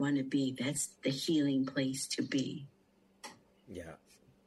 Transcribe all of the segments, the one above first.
want to be. That's the healing place to be. Yeah.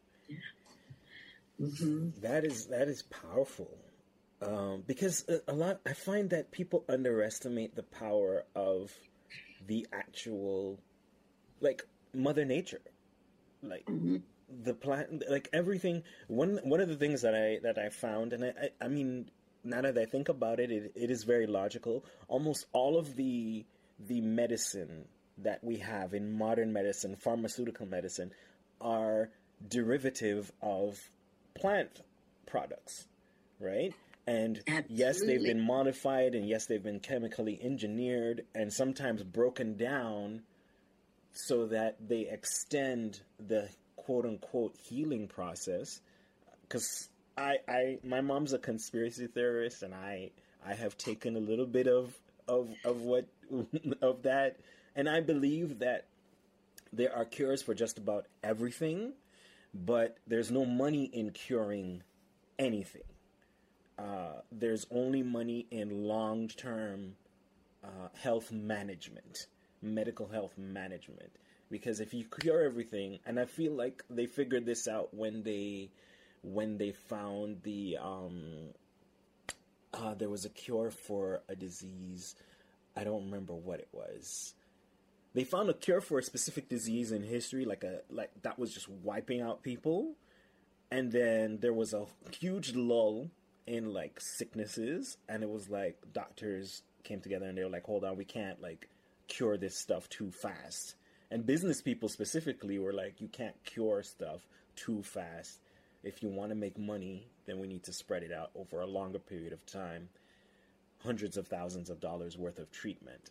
Mm-hmm. That is powerful. Because I find that people underestimate the power of the actual, like, Mother Nature, like the plant, like everything. One of the things that I found, and I mean, now that I think about it, it is very logical. Almost all of the medicine that we have in modern medicine, pharmaceutical medicine, are derivative of plant products, right? And Absolutely. Yes, they've been modified, and yes, they've been chemically engineered, and sometimes broken down so that they extend the quote-unquote healing process. Because my mom's a conspiracy theorist, and I have taken a little bit of what of that, and I believe that there are cures for just about everything, but there's no money in curing anything. There's only money in long-term health management, medical health management. Because if you cure everything, and I feel like they figured this out when they found the there was a cure for a disease. I don't remember what it was. They found a cure for a specific disease in history, like that was just wiping out people, and then there was a huge lull in like sicknesses, and it was like doctors came together and they were like, hold on, we can't like cure this stuff too fast. And business people specifically were like, you can't cure stuff too fast. If you want to make money, then we need to spread it out over a longer period of time. Hundreds of thousands of dollars worth of treatment.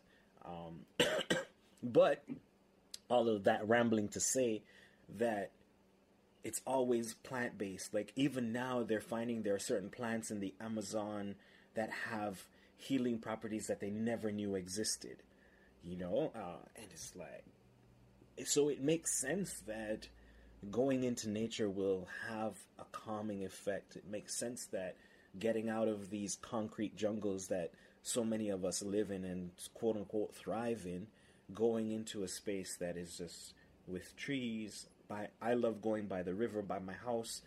But all of that rambling to say that it's always plant-based. Like, even now, they're finding there are certain plants in the Amazon that have healing properties that they never knew existed. You know? And it's like... So it makes sense that going into nature will have a calming effect. It makes sense that getting out of these concrete jungles that so many of us live in and quote-unquote thrive in, going into a space that is just with trees. I love going by the river by my house.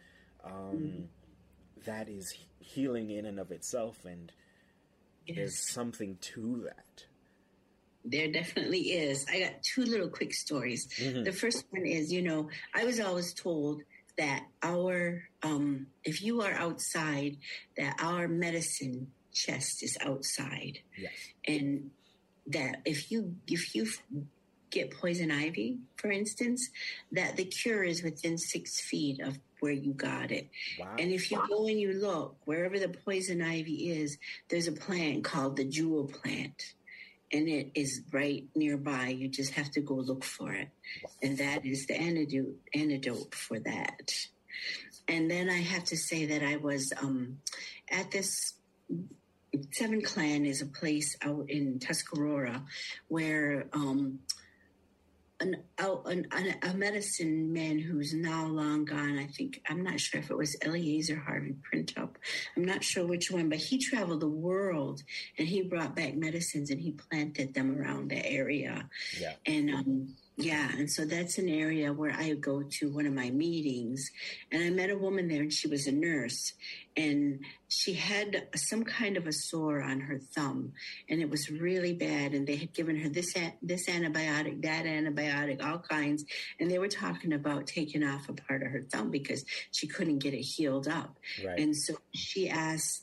That is healing in and of itself, and there's something to that. There definitely is. I got two little quick stories. Mm-hmm. The first one is, I was always told that if you are outside, that our medicine chest is outside. Yes. And that if you get poison ivy, for instance, that the cure is within 6 feet of where you got it. Wow. And if you go and you look, wherever the poison ivy is, there's a plant called the jewel plant. And it is right nearby. You just have to go look for it. And that is the antidote for that. And then I have to say that I was at this... Seven Clan is a place out in Tuscarora where a medicine man who's now long gone, I'm not sure if it was Eliezer Harvey Printup. I'm not sure which one, but he traveled the world and he brought back medicines and he planted them around the area. Yeah. And and so that's an area where I go to one of my meetings. And I met a woman there, and she was a nurse. And she had some kind of a sore on her thumb, and it was really bad. And they had given her this antibiotic, that antibiotic, all kinds. And they were talking about taking off a part of her thumb because she couldn't get it healed up. Right. And so she asked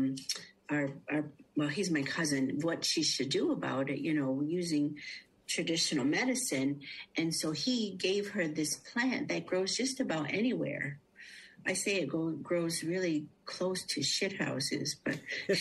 he's my cousin, what she should do about it, using traditional medicine. And so he gave her this plant that grows just about anywhere. I say it grows really close to shit houses, but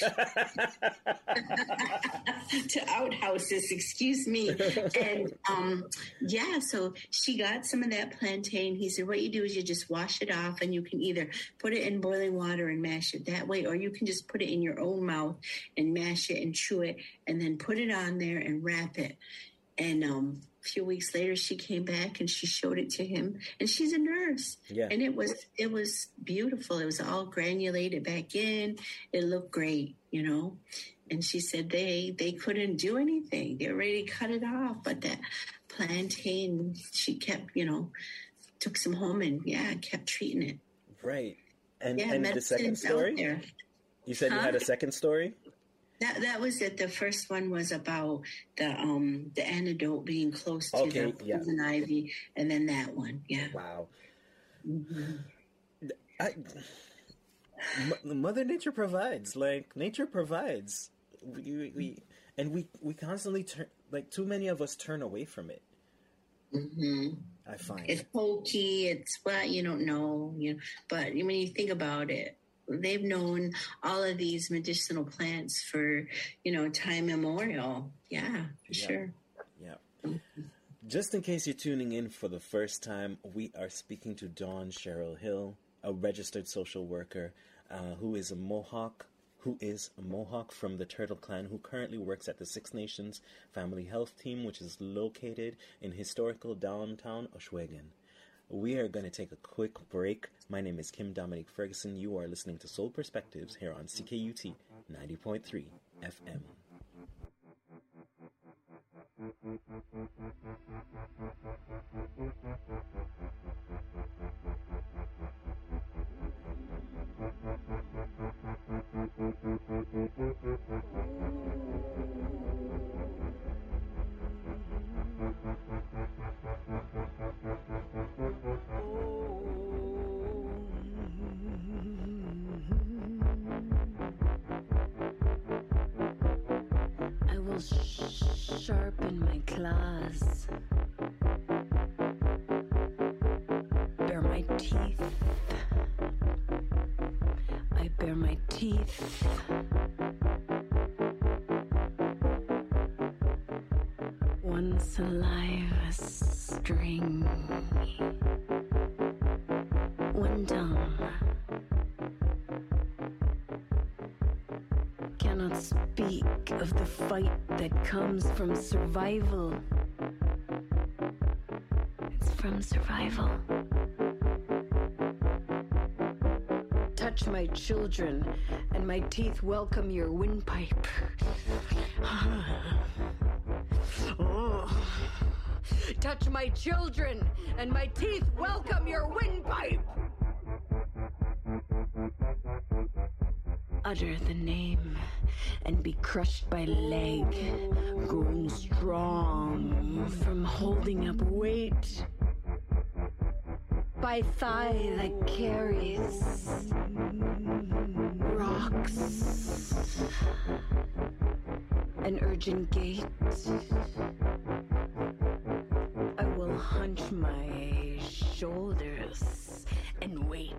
to outhouses, excuse me. And so she got some of that plantain. He said, what you do is you just wash it off, and you can either put it in boiling water and mash it that way, or you can just put it in your own mouth and mash it and chew it, and then put it on there and wrap it. And a few weeks later, she came back and she showed it to him. And she's a nurse. Yeah. And it was beautiful. It was all granulated back in. It looked great, And she said they couldn't do anything. They already cut it off. But plantain. She kept, took some home and kept treating it. Right. And Yeah, and the second medicine's out story? there. You said you had a second story? That was it. The first one was about the antidote being close to the poison ivy, and then that one. Yeah. Wow. Mm-hmm. Mother Nature provides. Like, nature provides. We constantly turn, like, too many of us turn away from it. Mm-hmm. I find it's pokey. It's what you don't know. But when you think about it, they've known all of these medicinal plants for time immemorial. Yeah, for sure. Yeah. Just in case you're tuning in for the first time, we are speaking to Dawn Cheryl Hill, a registered social worker who is a Mohawk from the Turtle Clan, who currently works at the Six Nations Family Health Team, which is located in historical downtown Ohsweken. We are going to take a quick break. My name is Kim Dominique Ferguson. You are listening to Soul Perspectives here on CKUT 90.3 FM. I will sharpen my claws, bare my teeth. I bare my teeth. One saliva string, one tongue. Cannot speak of the fight that comes from survival. It's from survival. Touch my children, and my teeth welcome your windpipe. Touch my children, and my teeth welcome your windpipe. Utter the name and be crushed by leg, growing strong from holding up weight, by thigh that carries rocks, an urgent gait. I will hunch my shoulders and wait.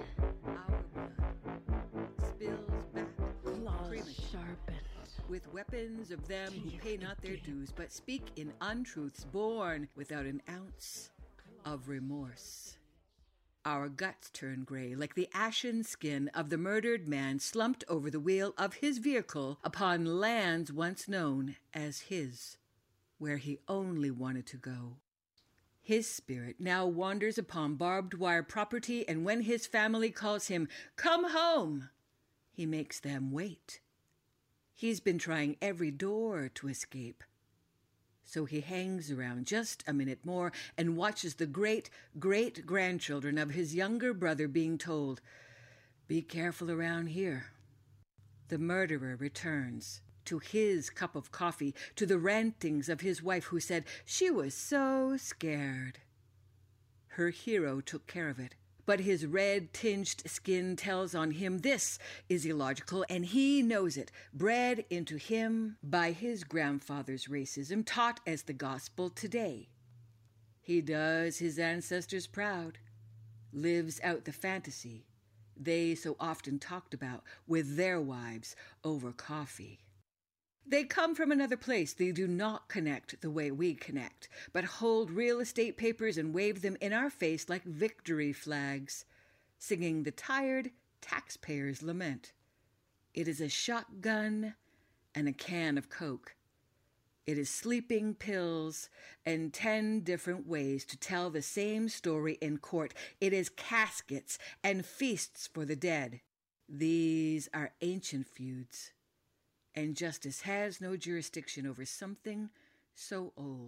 With weapons of them who pay not their dues, but speak in untruths, born without an ounce of remorse. Our guts turn gray, like the ashen skin of the murdered man slumped over the wheel of his vehicle upon lands once known as his, where he only wanted to go. His spirit now wanders upon barbed wire property, and when his family calls him, "Come home," he makes them wait. He's been trying every door to escape. So he hangs around just a minute more and watches the great-great-grandchildren of his younger brother being told, "Be careful around here." The murderer returns to his cup of coffee, to the rantings of his wife who said she was so scared. Her hero took care of it. But his red-tinged skin tells on him this is illogical, and he knows it, bred into him by his grandfather's racism, taught as the gospel today. He does his ancestors proud, lives out the fantasy they so often talked about with their wives over coffee. They come from another place. They do not connect the way we connect, but hold real estate papers and wave them in our face like victory flags, singing the tired taxpayer's lament. It is a shotgun and a can of Coke. It is sleeping pills and 10 different ways to tell the same story in court. It is caskets and feasts for the dead. These are ancient feuds. And justice has no jurisdiction over something so old.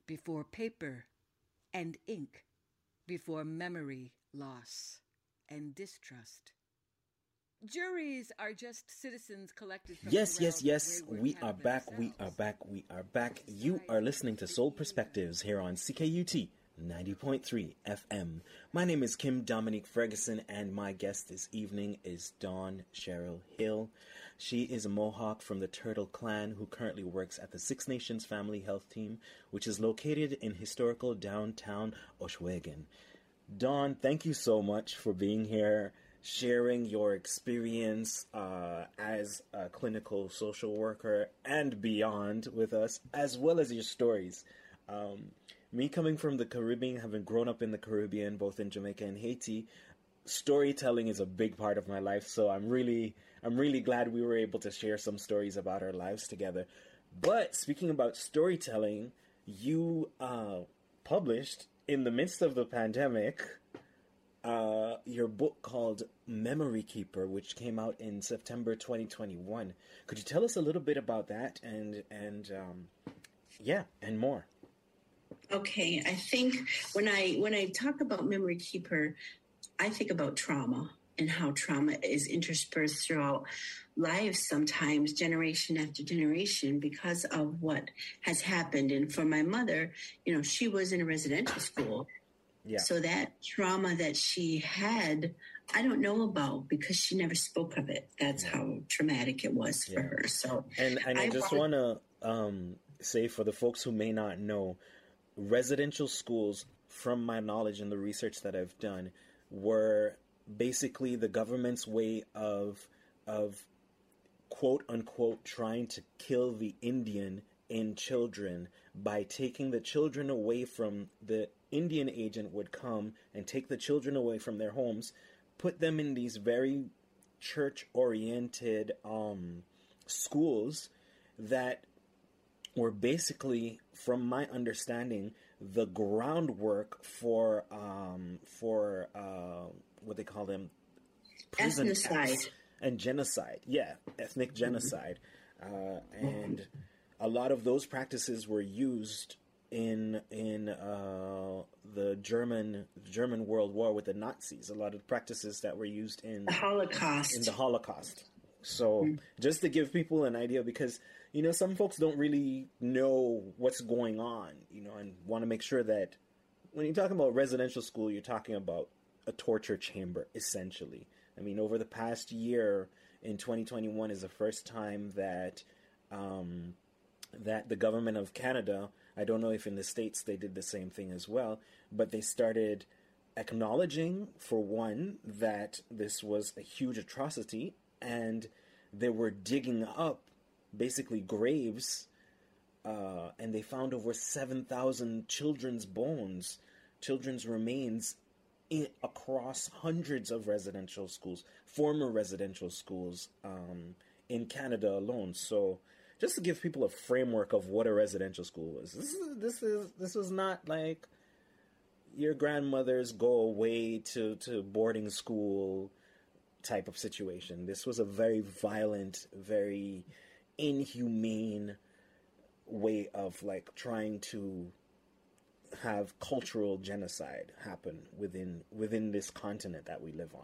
before paper and ink, before memory loss and distrust. Juries are just citizens collected from Yes. We are back. You are listening to Soul Perspectives here on CKUT 90.3 FM. My name is Kim Dominique Ferguson, and my guest this evening is Dawn Cheryl Hill. She is a Mohawk from the Turtle Clan who currently works at the Six Nations Family Health Team, which is located in historical downtown Ohsweken. Dawn, thank you so much for being here, sharing your experience as a clinical social worker and beyond with us, as well as your stories. Me coming from the Caribbean, having grown up in the Caribbean, both in Jamaica and Haiti, storytelling is a big part of my life, so I'm really glad we were able to share some stories about our lives together. But speaking about storytelling, you published, in the midst of the pandemic, your book called Memory Keeper, which came out in September 2021. Could you tell us a little bit about that and more? Okay, I think when I talk about Memory Keeper, I think about trauma and how trauma is interspersed throughout lives sometimes, generation after generation, because of what has happened. And for my mother, she was in a residential school. Yeah. So that trauma that she had, I don't know about because she never spoke of it. That's how traumatic it was for her. So, and I just want to say, for the folks who may not know, residential schools, from my knowledge and the research that I've done, were basically the government's way of quote unquote trying to kill the Indian in children by taking the children away from the Indian agent would come and take the children away from their homes, put them in these very church-oriented schools that were basically, from my understanding, the groundwork for what they call them, prison camps and genocide. Yeah, ethnic genocide, and a lot of those practices were used in the German World War with the Nazis. A lot of practices that were used in the Holocaust. So just to give people an idea, because some folks don't really know what's going on, and want to make sure that when you're talking about residential school, you're talking about a torture chamber, essentially. I mean, over the past year, in 2021, is the first time that that the government of Canada, I don't know if in the States they did the same thing as well, but they started acknowledging, for one, that this was a huge atrocity, and they were digging up basically graves, and they found over 7,000 children's remains across hundreds of residential schools, former residential schools, in Canada alone. So just to give people a framework of what a residential school was, this was not like your grandmother's go away to boarding school type of situation. This was a very violent, very inhumane way of trying to have cultural genocide happen within this continent that we live on.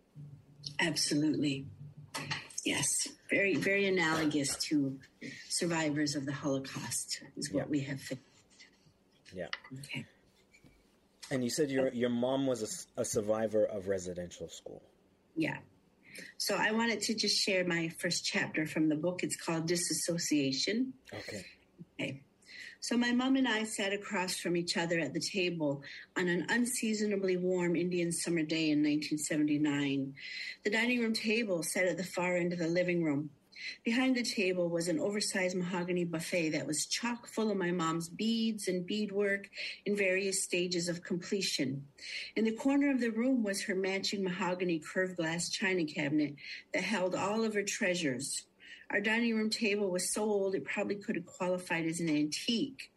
Absolutely. Yes. Very, very analogous to survivors of the Holocaust is what we have faced. Yeah. Okay. And you said your mom was a survivor of residential school. Yeah. So I wanted to just share my first chapter from the book. It's called Disassociation. Okay. So my mom and I sat across from each other at the table on an unseasonably warm Indian summer day in 1979. The dining room table sat at the far end of the living room. Behind the table was an oversized mahogany buffet that was chock full of my mom's beads and beadwork in various stages of completion. In the corner of the room was her matching mahogany curved glass china cabinet that held all of her treasures. Our dining room table was so old it probably could have qualified as an antique.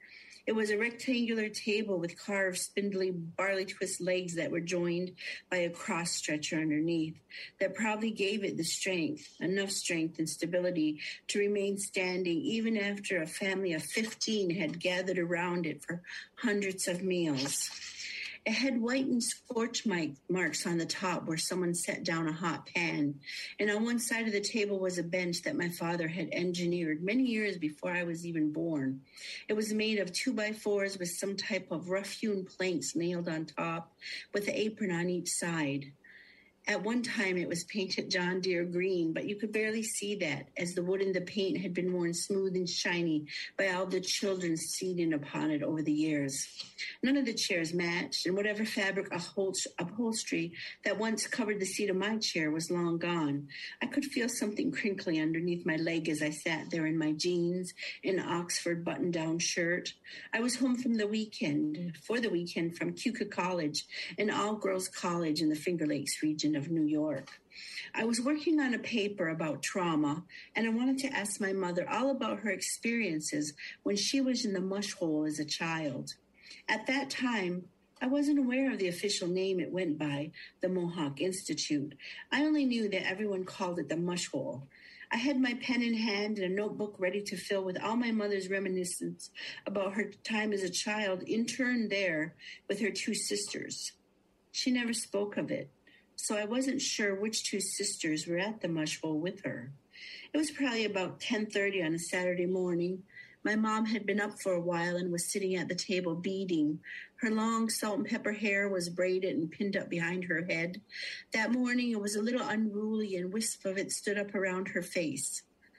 It was a rectangular table with carved, spindly, barley twist legs that were joined by a cross stretcher underneath that probably gave it the strength, enough strength and stability to remain standing even after a family of 15 had gathered around it for hundreds of meals. It had whitened scorch marks on the top where someone set down a hot pan. And on one side of the table was a bench that my father had engineered many years before I was even born. It was made of 2x4s with some type of rough-hewn planks nailed on top with an apron on each side. At one time, it was painted John Deere green, but you could barely see that, as the wood in the paint had been worn smooth and shiny by all the children seating upon it over the years. None of the chairs matched, and whatever fabric upholstery that once covered the seat of my chair was long gone. I could feel something crinkly underneath my leg as I sat there in my jeans and Oxford button-down shirt. I was home for the weekend from Keuka College, an all-girls college in the Finger Lakes region of New York. I was working on a paper about trauma, and I wanted to ask my mother all about her experiences when she was in the mush hole as a child. At that time, I wasn't aware of the official name it went by, the Mohawk Institute. I only knew that everyone called it the mush hole. I had my pen in hand and a notebook ready to fill with all my mother's reminiscence about her time as a child interned there with her two sisters. She never spoke of it, so I wasn't sure which two sisters were at the mush hole with her. It was probably about 10:30 on a Saturday morning. My mom had been up for a while and was sitting at the table beading. Her long salt and pepper hair was braided and pinned up behind her head. That morning it was a little unruly and wisp of it stood up around her face.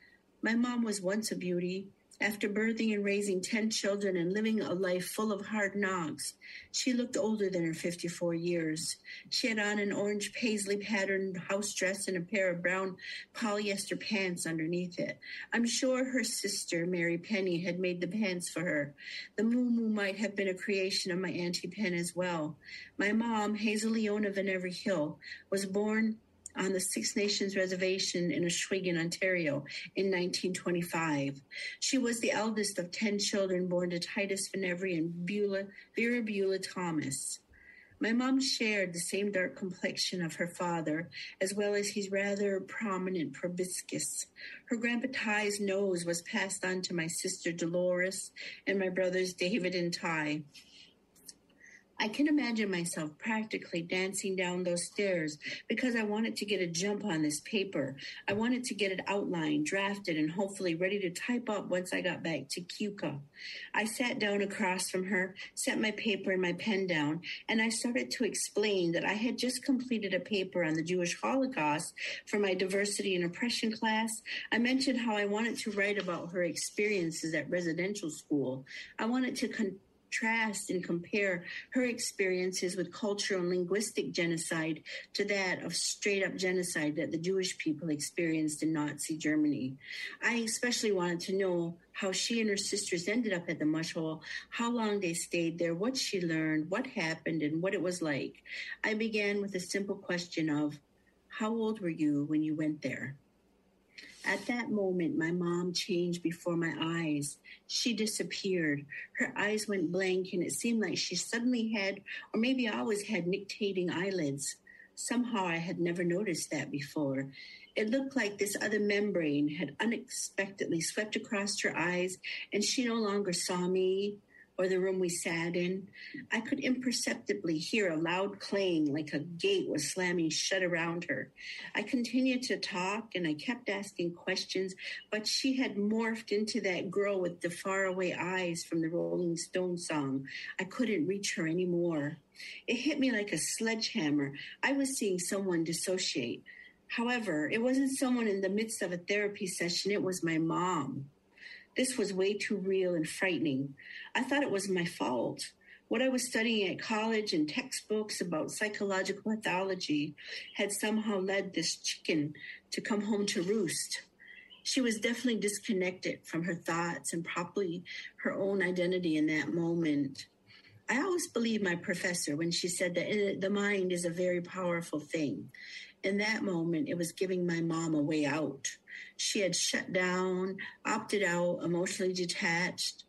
My mom was once a beauty. After birthing and raising 10 children and living a life full of hard knocks, she looked older than her 54 years. She had on an orange paisley patterned house dress and a pair of brown polyester pants underneath it. I'm sure her sister, Mary Penny, had made the pants for her. The moo-moo might have been a creation of my Auntie Pen as well. My mom, Hazel Leona Van Every Hill, was born on the Six Nations Reservation in Ohsweken, Ontario in 1925. She was the eldest of 10 children born to Titus Van Every and Vera Beulah Thomas. My mom shared the same dark complexion of her father, as well as his rather prominent proboscis. Her Grandpa Ty's nose was passed on to my sister Dolores and my brothers David and Ty. I can imagine myself practically dancing down those stairs because I wanted to get a jump on this paper. I wanted to get it outlined, drafted, and hopefully ready to type up once I got back to Keuka. I sat down across from her, set my paper and my pen down, and I started to explain that I had just completed a paper on the Jewish Holocaust for my diversity and oppression class. I mentioned how I wanted to write about her experiences at residential school. I wanted to contrast and compare her experiences with cultural and linguistic genocide to that of straight-up genocide that the Jewish people experienced in Nazi Germany. I especially wanted to know how she and her sisters ended up at the mush hole, how long they stayed there, what she learned, what happened, and what it was like. I began with a simple question of, how old were you when you went there? At that moment, my mom changed before my eyes. She disappeared. Her eyes went blank, and it seemed like she suddenly had, or maybe always had, nictating eyelids. Somehow I had never noticed that before. It looked like this other membrane had unexpectedly swept across her eyes, and she no longer saw me or the room we sat in. I could imperceptibly hear a loud clang like a gate was slamming shut around her. I continued to talk and I kept asking questions, but she had morphed into that girl with the faraway eyes from the Rolling Stones song. I couldn't reach her anymore. It hit me like a sledgehammer. I was seeing someone dissociate. However, it wasn't someone in the midst of a therapy session. It was my mom. This was way too real and frightening. I thought it was my fault. What I was studying at college and textbooks about psychological pathology had somehow led this chicken to come home to roost. She was definitely disconnected from her thoughts and probably her own identity in that moment. I always believed my professor when she said that the mind is a very powerful thing. In that moment, it was giving my mom a way out. She had shut down, opted out, emotionally detached.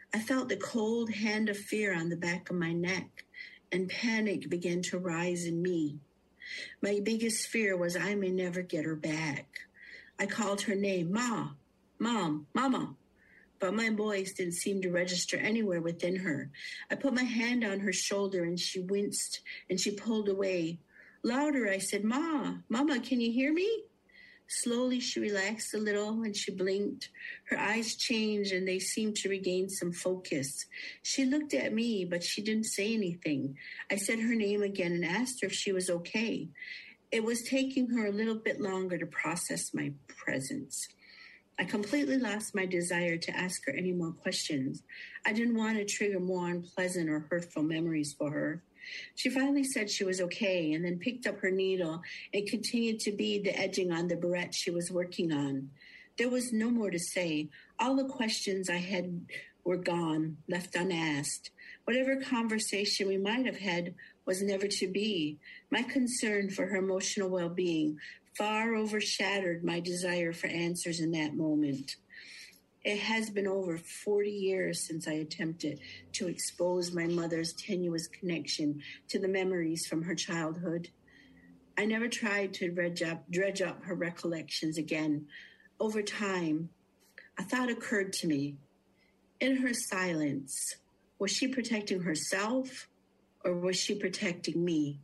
I felt the cold hand of fear on the back of my neck, and panic began to rise in me. My biggest fear was I may never get her back. I called her name, Ma, Mom, Mama, but my voice didn't seem to register anywhere within her. I put my hand on her shoulder and she winced and she pulled away. Louder, I said, Ma, Mama, can you hear me? Slowly, she relaxed a little and she blinked. Her eyes changed and they seemed to regain some focus. She looked at me, but she didn't say anything. I said her name again and asked her if she was okay. It was taking her a little bit longer to process my presence. I completely lost my desire to ask her any more questions. I didn't want to trigger more unpleasant or hurtful memories for her. She finally said she was okay and then picked up her needle and continued to bead the edging on the barrette she was working on. There was no more to say. All the questions I had were gone, left unasked. Whatever conversation we might have had was never to be. My concern for her emotional well-being far overshadowed my desire for answers in that moment. It has been over 40 years since I attempted to expose my mother's tenuous connection to the memories from her childhood. I never tried to dredge up her recollections again. Over time, a thought occurred to me. In her silence, was she protecting herself or was she protecting me?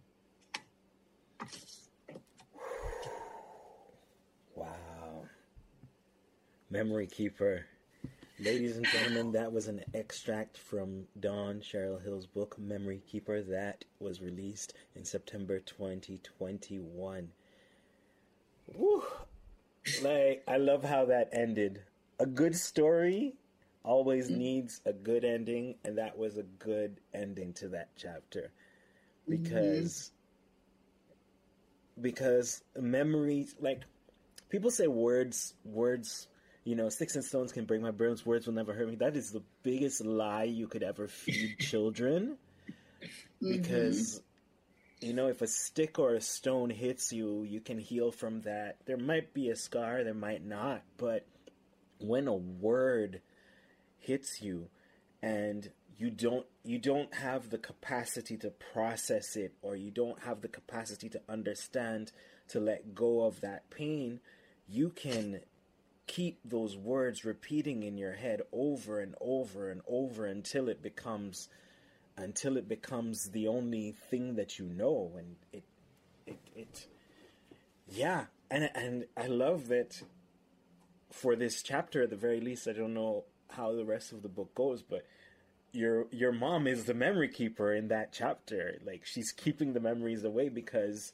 Memory Keeper. Ladies and gentlemen, that was an extract from Dawn Cheryl Hill's book, Memory Keeper, that was released in September 2021. Woo! Like, I love how that ended. A good story always needs a good ending, and that was a good ending to that chapter. Because memories, like, people say words, sticks and stones can break my bones, words will never hurt me. That is the biggest lie you could ever feed children. Because, if a stick or a stone hits you, you can heal from that. There might be a scar, there might not. But when a word hits you and you don't have the capacity to process it, or you don't have the capacity to understand, to let go of that pain, you can keep those words repeating in your head over and over and over until it becomes the only thing that you know. And and I love that for this chapter, at the very least. I don't know how the rest of the book goes, but your mom is the memory keeper in that chapter. Like, she's keeping the memories away because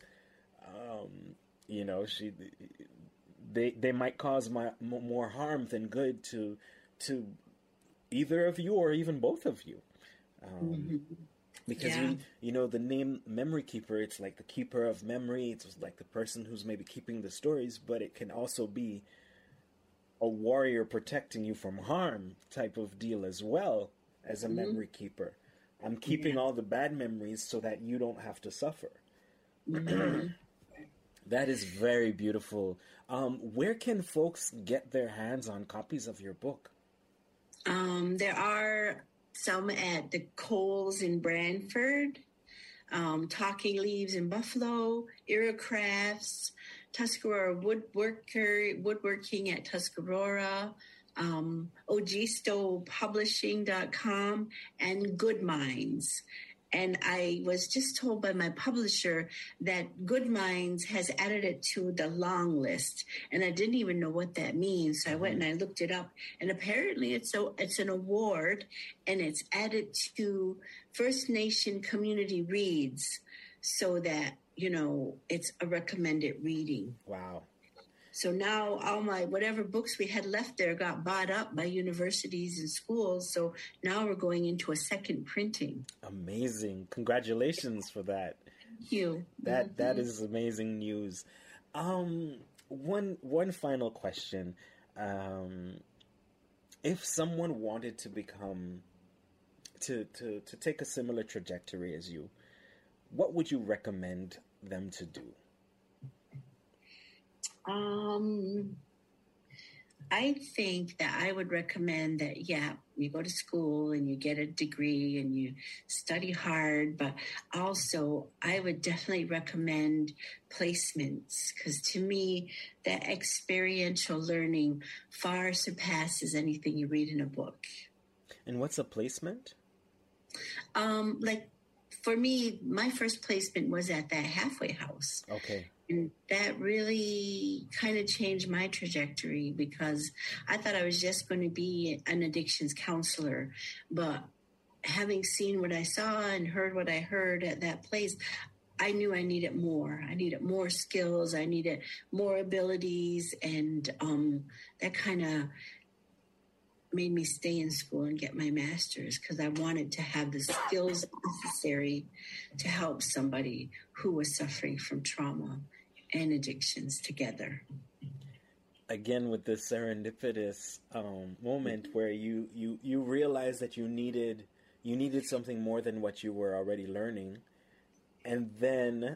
they might cause more harm than good to either of you or even both of you. Because the name Memory Keeper, it's like the keeper of memory. It's like the person who's maybe keeping the stories, but it can also be a warrior protecting you from harm type of deal as well as a memory keeper. I'm keeping all the bad memories so that you don't have to suffer. That is very beautiful. Where can folks get their hands on copies of your book? There are some at the Kohl's in Brantford, Talking Leaves in Buffalo, Era Crafts, Tuscarora Woodworking at Tuscarora, OGstoPublishing.com, and Good Minds. And I was just told by my publisher that Good Minds has added it to the long list. And I didn't even know what that means. So I went and I looked it up. And apparently it's an award, and it's added to First Nation Community Reads, so that, it's a recommended reading. Wow. So now all my, whatever books we had left there got bought up by universities and schools. So now we're going into a second printing. Amazing. Congratulations for that. Thank you. That is amazing news. One final question. If someone wanted to become, to take a similar trajectory as you, what would you recommend them to do? I think that I would recommend that, yeah, you go to school and you get a degree and you study hard, but also I would definitely recommend placements, because to me, that experiential learning far surpasses anything you read in a book. And what's a placement? Like for me, my first placement was at that halfway house. Okay. And that really kind of changed my trajectory, because I thought I was just going to be an addictions counselor. But having seen what I saw and heard what I heard at that place, I knew I needed more. I needed more skills. I needed more abilities. And that kind of made me stay in school and get my master's, because I wanted to have the skills necessary to help somebody who was suffering from trauma and addictions together. Again, with this serendipitous moment where you realize that you needed something more than what you were already learning, and then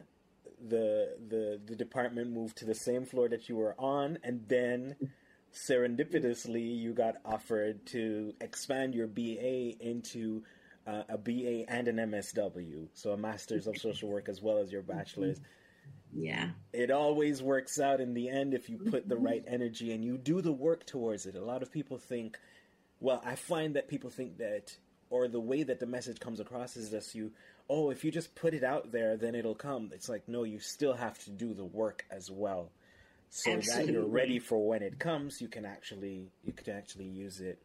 the department moved to the same floor that you were on, and then serendipitously you got offered to expand your BA into a BA and an MSW, so a Master's of Social Work as well as your bachelor's. Yeah. It always works out in the end if you put the right energy and you do the work towards it. A lot of people think, well, I find that people think that, or the way that the message comes across is just if you just put it out there, then it'll come. It's like, no, you still have to do the work as well. So Absolutely. that you're ready for when it comes, you can actually use it.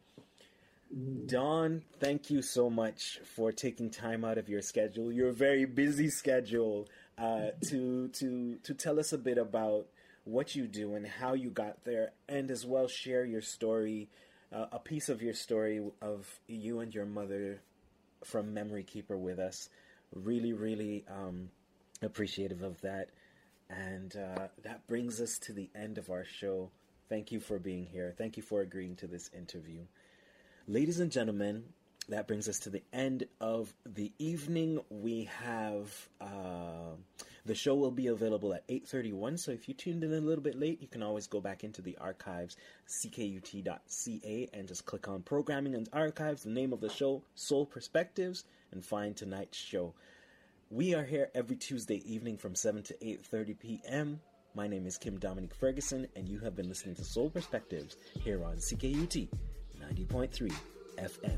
Dawn, thank you so much for taking time out of your schedule, your very busy schedule, to tell us a bit about what you do and how you got there, and as well share your story, a piece of your story of you and your mother from Memory Keeper with us. Really, really appreciative of that. And that brings us to the end of our show. Thank you for being here. Thank you for agreeing to this interview. Ladies and gentlemen, that brings us to the end of the evening. We have the show will be available at 8:31, so if you tuned in a little bit late, you can always go back into the archives, ckut.ca, and just click on Programming and Archives, the name of the show, Soul Perspectives, and find tonight's show. We are here every Tuesday evening from 7 to 8:30 p.m. My name is Kim Dominic Ferguson, and you have been listening to Soul Perspectives here on CKUT 90.3 FM.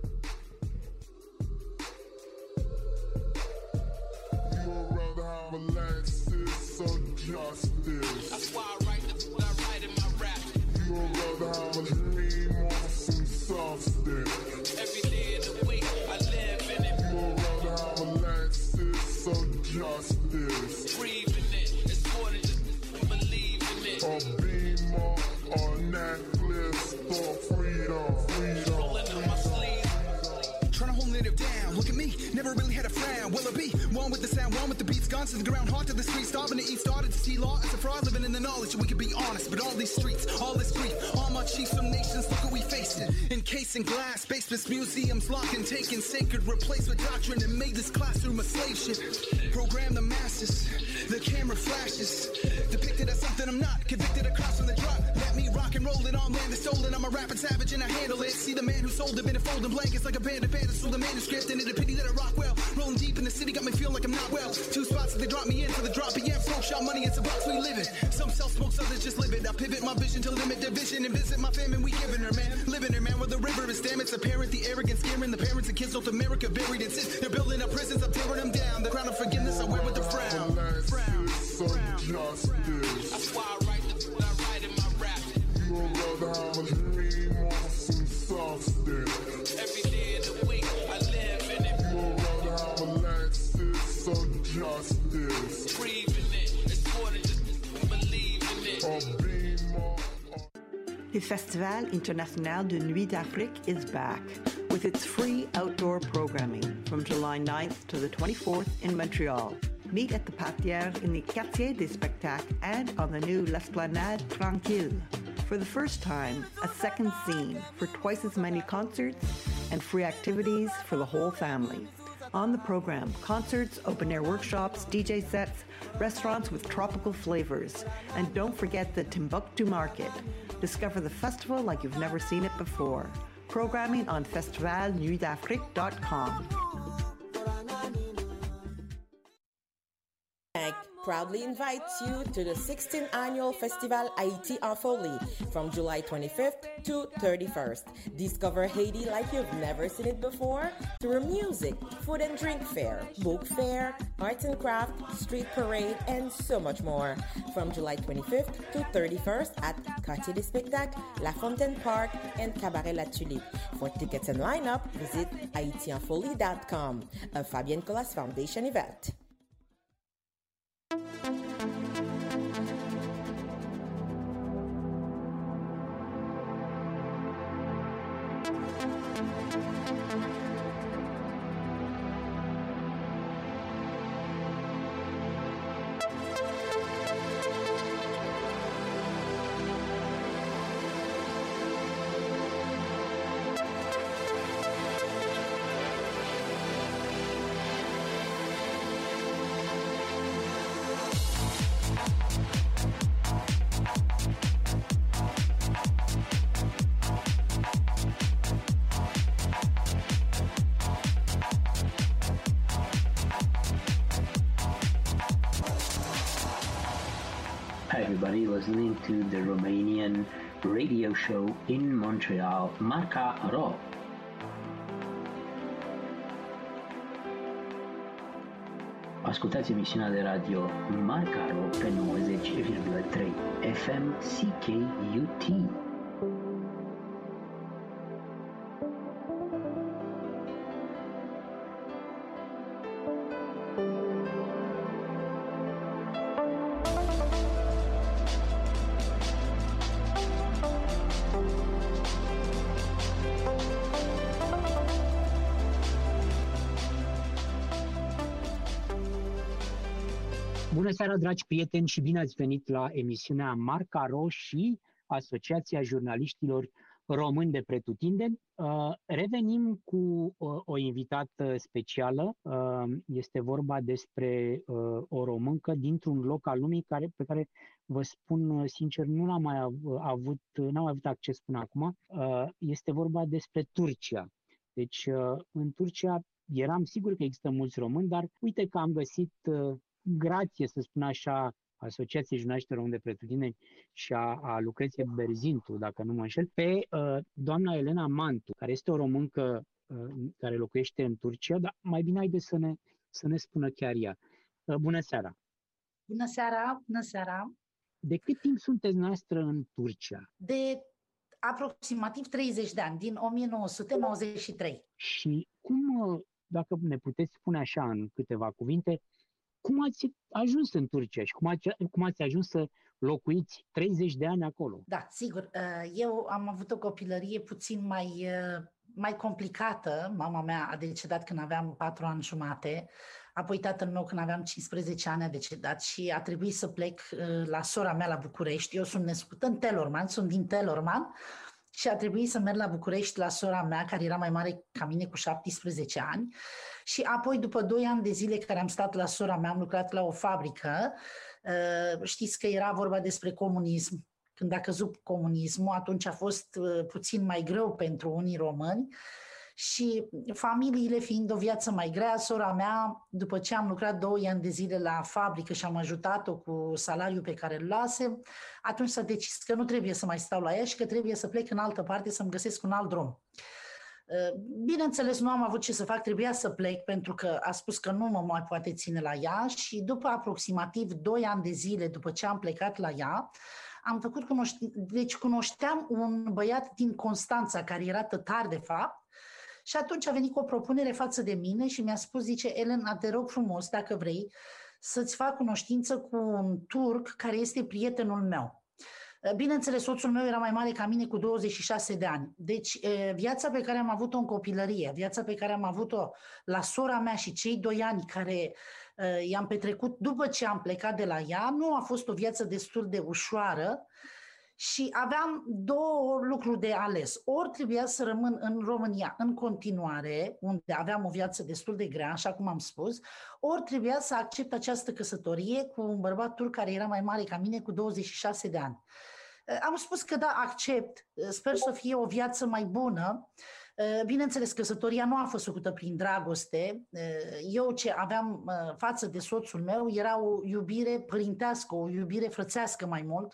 Alexis of justice. That's why I write in my rap. You would rather have a dream or some substance. Every day of the week I live in it. You would rather have Alexis of justice. Breathing it, it's more than just believing it. A beamer, a necklace, for freedom. Rolling up my sleeve. Trying to hold it down. Look at me, never really had a frown. Will it be one with the sound, one with the beats, guns to the ground, hard to the street, starving to eat, started to see law as a fraud, living in the knowledge that we could be honest. But all these streets, all this grief, all my chiefs from nations, look what we facing. Encasing glass, basements, museums, locked and taken, sacred, replaced with doctrine, and made this classroom a slave ship. Program the masses, the camera flashes, depicted as something I'm not, convicted across from the drop. Let me rock and roll it on land that's stolen. I'm a rapping savage and I handle it. See the man who sold it, been folding blankets like a bandit stole the manuscript, and it a pity that I rock well. Rolling deep in the city got me feel like I'm not well. Two spots that they drop me in for the drop PM. Smoke shot money, it's a box we live in. Some sell smokes, others just live it. I pivot my vision to limit division and visit my family. We giving her, man. Living her, man, where the river is damn. It's apparent the arrogance scaring the parents and kids. North America buried in sin. They're building up prisons, I'm tearing them down. The crown of forgiveness I wear with a frown. Justice. That's why I write in my rap. You would rather have a dream or some substance. Every day of the week I live in it. You would rather have Alexis of justice. Breathing it, it's more than just believing it. A beamer. The Festival International de Nuit d'Afrique is back with its free outdoor programming from July 9th to the 24th in Montreal. Meet at the Patière in the Quartier des Spectacles and on the new L'Esplanade Tranquille. For the first time, a second scene for twice as many concerts and free activities for the whole family. On the program, concerts, open-air workshops, DJ sets, restaurants with tropical flavors. And don't forget the Timbuktu Market. Discover the festival like you've never seen it before. Programming on festivalnuitdafrique.com. Proudly invites you to the 16th annual Festival Haiti en Folie from July 25th to 31st. Discover Haiti like you've never seen it before through music, food and drink fair, book fair, arts and craft, street parade, and so much more. From July 25th to 31st at Quartier des Spectacles, La Fontaine Park, and Cabaret La Tulipe. For tickets and lineup, visit haitienfolie.com, a Fabienne Colas Foundation event. Hi everybody, listening to the Romanian radio show in Montreal, Marca Ro. Ascultați emisiunea de radio Marca Ro pe 90,3 FM CKUT. Bună seara, dragi prieteni, și bine ați venit la emisiunea Marca Ro și Asociația Jurnaliștilor Români de Pretutindeni. Revenim cu o invitată specială. Este vorba despre o româncă dintr-un loc al lumii pe care, vă spun sincer, n-am mai avut acces până acum. Este vorba despre Turcia. Deci, în Turcia eram sigur că există mulți români, dar uite că am găsit, grație, să spun așa, Asociației Jurnaliștilor Români de Pretutindeni și a Lucreției Berzintu, dacă nu mă înșel, pe doamna Elena Mantu, care este o româncă care locuiește în Turcia, dar mai bine haideți să ne spună chiar ea. Bună seara! Bună seara! Bună seara! De cât timp sunteți noastră în Turcia? De aproximativ 30 de ani, din 1993. Și cum, dacă ne puteți spune așa în câteva cuvinte, cum ați ajuns în Turcia și cum ați ajuns să locuiți 30 de ani acolo? Da, sigur. Eu am avut o copilărie puțin mai complicată. Mama mea a decedat când aveam 4 ani jumate, apoi tatăl meu când aveam 15 ani a decedat și a trebuit să plec la sora mea la București. Eu sunt născută în Telorman, sunt din Telorman și a trebuit să merg la București la sora mea, care era mai mare ca mine cu 17 ani. Și apoi, după 2 ani de zile care am stat la sora mea, am lucrat la o fabrică. Știți că era vorba despre comunism. Când a căzut comunismul, atunci a fost puțin mai greu pentru unii români. Și familiile fiind o viață mai grea, sora mea, după ce am lucrat 2 ani de zile la fabrică și am ajutat-o cu salariul pe care îl luase, atunci s-a decis că nu trebuie să mai stau la ea și că trebuie să plec în altă parte să-mi găsesc un alt drum. Bineînțeles, nu am avut ce să fac, trebuia să plec pentru că a spus că nu mă mai poate ține la ea și după aproximativ 2 ani de zile după ce am plecat la ea, am făcut deci cunoșteam un băiat din Constanța care era tătar de fapt și atunci a venit cu o propunere față de mine și mi-a spus, zice, Elena, te rog frumos, dacă vrei, să-ți fac cunoștință cu un turc care este prietenul meu. Bineînțeles, soțul meu era mai mare ca mine cu 26 de ani. Deci viața pe care am avut-o în copilărie, viața pe care am avut-o la sora mea și cei 2 ani care i-am petrecut după ce am plecat de la ea, nu a fost o viață destul de ușoară Și aveam două lucruri de ales. Ori trebuia să rămân în România în continuare, unde aveam o viață destul de grea, așa cum am spus, ori trebuia să accept această căsătorie cu un bărbat turc care era mai mare ca mine, cu 26 de ani. Am spus că da, accept, sper să fie o viață mai bună. Bineînțeles, căsătoria nu a fost făcută prin dragoste. Eu ce aveam față de soțul meu era o iubire părintească, o iubire frățească mai mult.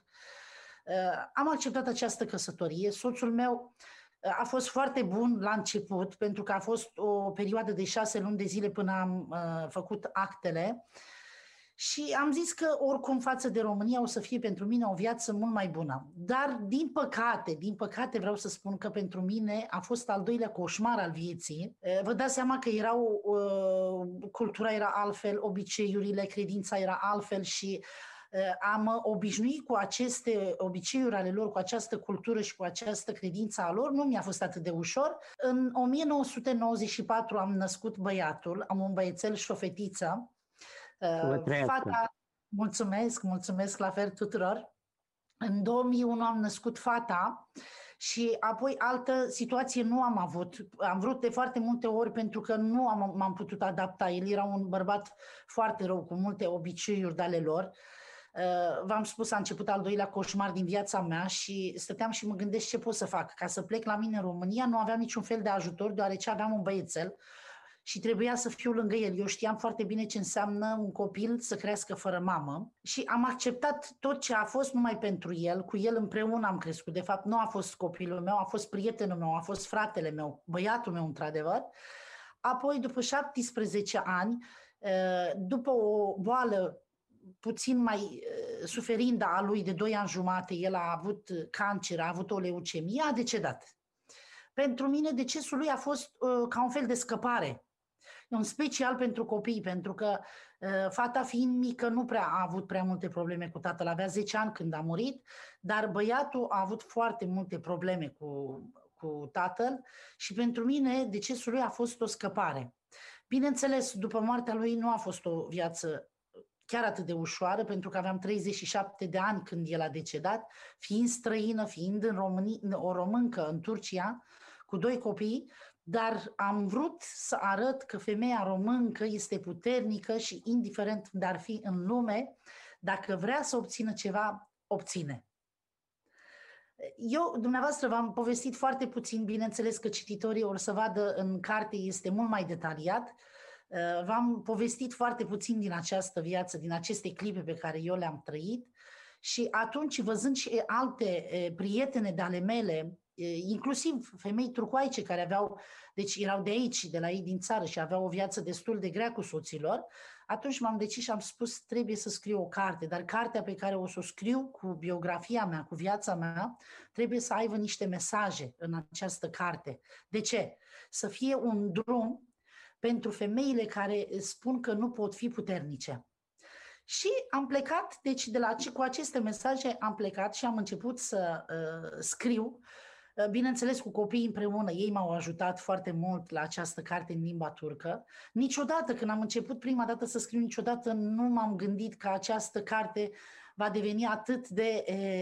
Am acceptat această căsătorie. Soțul meu a fost foarte bun la început, pentru că a fost o perioadă de 6 luni de zile până am făcut actele. Și am zis că oricum față de România o să fie pentru mine o viață mult mai bună. Dar din păcate vreau să spun că pentru mine a fost al doilea coșmar al vieții. Vă dați seama că cultura era altfel, obiceiurile, credința era altfel și am obișnuit cu aceste obiceiuri ale lor, cu această cultură și cu această credință a lor. Nu mi-a fost atât de ușor. În 1994 am născut băiatul, am un băiețel și o fetiță. Fata, mulțumesc la fel tuturor. În 2001 am născut fata și apoi altă situație nu am avut. Am vrut de foarte multe ori pentru că nu m-am putut adapta. El era un bărbat foarte rău, cu multe obiceiuri de ale lor. V-am spus, a început al doilea coșmar din viața mea și stăteam și mă gândesc ce pot să fac. Ca să plec la mine în România nu aveam niciun fel de ajutor, deoarece aveam un băiețel și trebuia să fiu lângă el. Eu știam foarte bine ce înseamnă un copil să crească fără mamă și am acceptat tot ce a fost numai pentru el. Cu el împreună am crescut. De fapt, nu a fost copilul meu, a fost prietenul meu, a fost fratele meu, băiatul meu, într-adevăr. Apoi, după 17 ani, după o boală puțin mai suferindă a lui de 2 ani jumate, el a avut cancer, a avut o leucemie, a decedat. Pentru mine decesul lui a fost ca un fel de scăpare. În special pentru copii, pentru că fata fiind mică nu prea a avut prea multe probleme cu tatăl, avea 10 ani când a murit, dar băiatul a avut foarte multe probleme cu tatăl și pentru mine decesul lui a fost o scăpare. Bineînțeles, după moartea lui nu a fost o viață chiar atât de ușoară, pentru că aveam 37 de ani când el a decedat, fiind străină, fiind o româncă în Turcia, cu 2 copii, dar am vrut să arăt că femeia româncă este puternică și indiferent de ar fi în lume, dacă vrea să obțină ceva, obține. Eu, dumneavoastră, v-am povestit foarte puțin, bineînțeles că cititorii o să vadă în carte, este mult mai detaliat. V-am povestit foarte puțin din această viață, din aceste clipe pe care eu le-am trăit și atunci, văzând și alte prietene de ale mele, inclusiv femei turcoaice care erau de aici, de la ei din țară și aveau o viață destul de grea cu soților, atunci m-am decis și am spus trebuie să scriu o carte, dar cartea pe care o să o scriu cu biografia mea, cu viața mea, trebuie să aibă niște mesaje în această carte. De ce? Să fie un drum pentru femeile care spun că nu pot fi puternice. Și am plecat, deci cu aceste mesaje am plecat și am început să scriu, bineînțeles cu copiii împreună, ei m-au ajutat foarte mult la această carte în limba turcă. Niciodată, când am început prima dată să scriu, niciodată nu m-am gândit că această carte va deveni atât de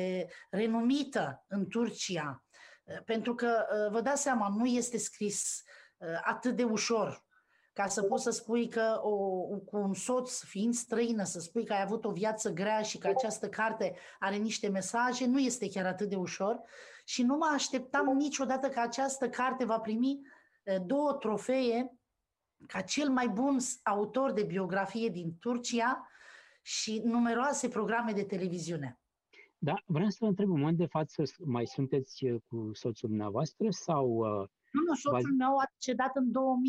renumită în Turcia, pentru că, vă dați seama, nu este scris atât de ușor. Ca să poți să spui că cu un soț fiind străină, să spui că ai avut o viață grea și că această carte are niște mesaje, nu este chiar atât de ușor și nu mă așteptam niciodată că această carte va primi 2 trofee ca cel mai bun autor de biografie din Turcia și numeroase programe de televiziune. Da, vreau să vă întreb, în moment de față mai sunteți cu soțul dumneavoastră sau... Nu, soțul meu a decedat în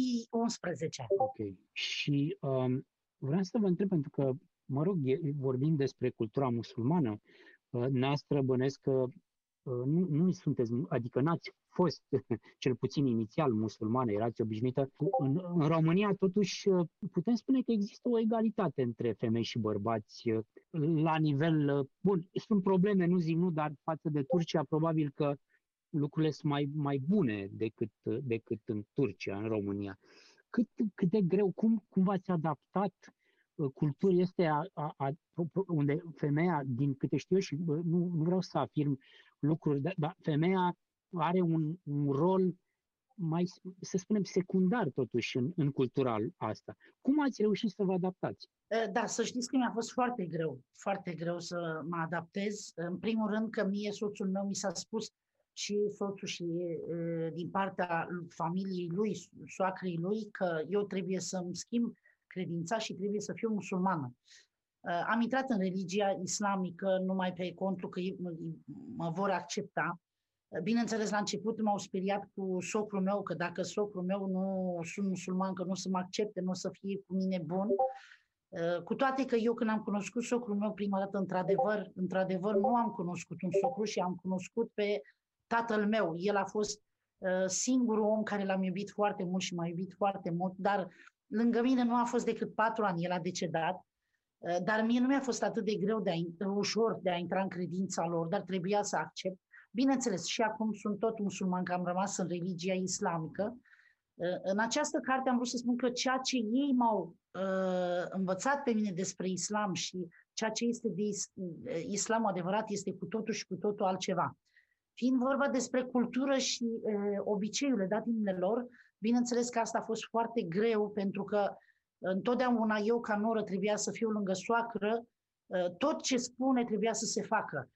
2011. Ok. Și vreau să vă întreb, pentru că, mă rog, vorbim despre cultura musulmană, noastră bănesc că nu sunteți, adică n-ați fost, cel puțin inițial, musulmană, erați obișnuită. În România, totuși, putem spune că există o egalitate între femei și bărbați la nivel... Bun, sunt probleme, nu zic nu, dar față de Turcia, probabil că lucrurile sunt mai bune decât în Turcia, în România. Cât de greu, cum v-ați adaptat culturi este unde femeia, din câte știu eu, și nu vreau să afirm lucruri, dar femeia are un rol mai, să spunem, secundar totuși în cultura asta. Cum ați reușit să vă adaptați? Da, să știți că mi-a fost foarte greu să mă adaptez. În primul rând că mie, soțul meu, mi s-a spus, și soțul și din partea familiei lui, soacrei lui, că eu trebuie să-mi schimb credința și trebuie să fiu musulmană. Am intrat în religia islamică numai pe contul că mă vor accepta. Bineînțeles, la început m-au speriat cu socrul meu, că dacă socrul meu nu sunt musulman, că nu o să mă accepte, nu o să fie cu mine bun. Cu toate că eu, când am cunoscut socrul meu prima dată, într-adevăr nu am cunoscut un socru și am cunoscut pe tatăl meu. El a fost singurul om care l-am iubit foarte mult și m-a iubit foarte mult, dar lângă mine nu a fost decât 4 ani, el a decedat. Dar mie nu mi-a fost atât de greu, ușor de a intra în credința lor, dar trebuia să accept. Bineînțeles, și acum sunt tot musulman, că am rămas în religia islamică. În această carte am vrut să spun că ceea ce ei m-au învățat pe mine despre islam și ceea ce este de islam adevărat este cu totul și cu totul altceva. Fiind vorba despre cultură și obiceiurile, datinile lor, bineînțeles că asta a fost foarte greu, pentru că întotdeauna eu, ca noră, trebuia să fiu lângă soacră, tot ce spune trebuia să se facă.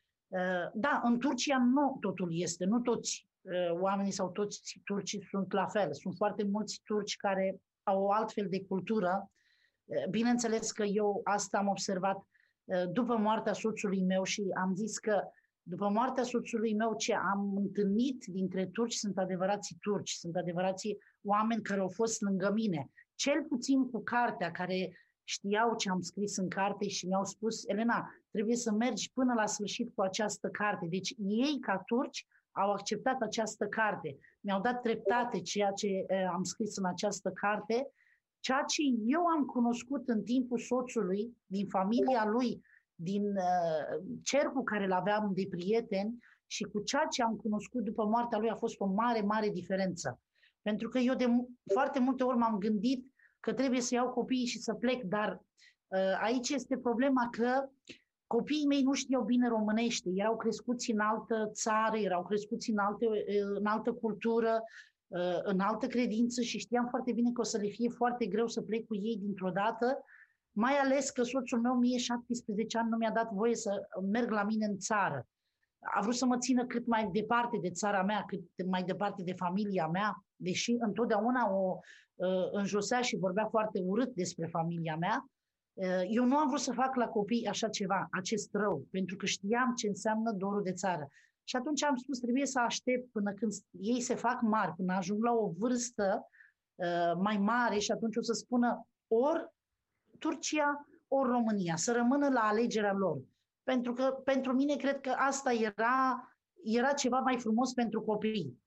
Da, în Turcia nu totul este, nu toți oamenii sau toți turcii sunt la fel. Sunt foarte mulți turci care au o altfel de cultură. Bineînțeles că eu asta am observat după moartea soțului meu și am zis că după moartea soțului meu ce am întâlnit dintre turci sunt adevărații turci, sunt adevărații oameni care au fost lângă mine. Cel puțin cu cartea, care știau ce am scris în carte și mi-au spus: Elena, trebuie să mergi până la sfârșit cu această carte. Deci ei, ca turci, au acceptat această carte. Mi-au dat dreptate ceea ce am scris în această carte, ceea ce eu am cunoscut în timpul soțului, din familia lui, din cercul care îl aveam de prieteni și cu ceea ce am cunoscut după moartea lui a fost o mare, mare diferență. Pentru că eu de foarte multe ori m-am gândit că trebuie să iau copiii și să plec, dar aici este problema că copiii mei nu știau bine românește, erau crescuți în altă țară, erau crescuți în altă cultură, în altă credință și știam foarte bine că o să le fie foarte greu să plec cu ei dintr-o dată, mai ales că soțul meu, mie 17 ani, nu mi-a dat voie să merg la mine în țară. A vrut să mă țină cât mai departe de țara mea, cât mai departe de familia mea, deși întotdeauna o înjosea și vorbea foarte urât despre familia mea. Eu nu am vrut să fac la copii așa ceva, acest rău, pentru că știam ce înseamnă dorul de țară. Și atunci am spus, trebuie să aștept până când ei se fac mari, până ajung la o vârstă mai mare și atunci o să spună ori Turcia, ori România, să rămână la alegerea lor. Pentru că pentru mine cred că asta era ceva mai frumos pentru copii.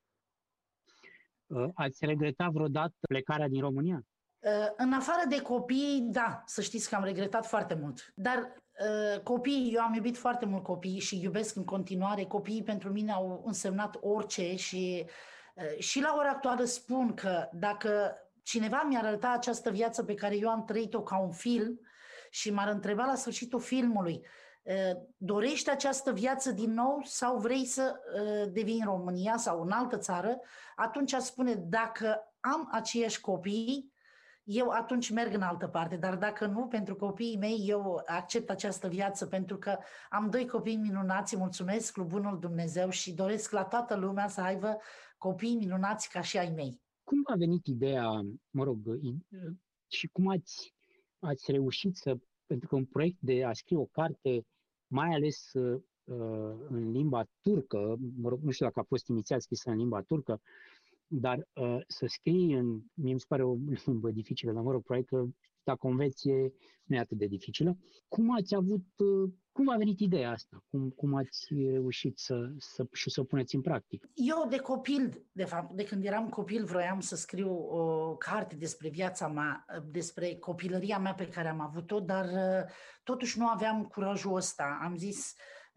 Ați regretat vreodată plecarea din România? În afară de copii, da, să știți că am regretat foarte mult. Dar copiii, eu am iubit foarte mult copiii și iubesc în continuare. Copiii pentru mine au însemnat orice și la ora actuală spun că dacă cineva mi-ar arăta această viață pe care eu am trăit-o ca un film și m-ar întreba la sfârșitul filmului: dorești această viață din nou sau vrei să devii în România sau în altă țară? Atunci aș spune, dacă am aceiași copii, eu atunci merg în altă parte, dar dacă nu, pentru copiii mei, eu accept această viață, pentru că am 2 copii minunați, mulțumesc lui bunul Dumnezeu și doresc la toată lumea să aibă copii minunați ca și ai mei. Cum a venit ideea, și cum ați reușit pentru că un proiect de a scrie o carte, mai ales în limba turcă, nu știu dacă a fost inițial scrisă în limba turcă, dar să scrii mie mi se pare o limbă dificilă, dar proiectul la convenție nu e atât de dificilă. Cum a venit ideea asta? Cum ați reușit să o puneți în practică? Eu de copil, de fapt, de când eram copil, vroiam să scriu o carte despre viața mea, despre copilăria mea pe care am avut-o, dar totuși nu aveam curajul ăsta. Am zis,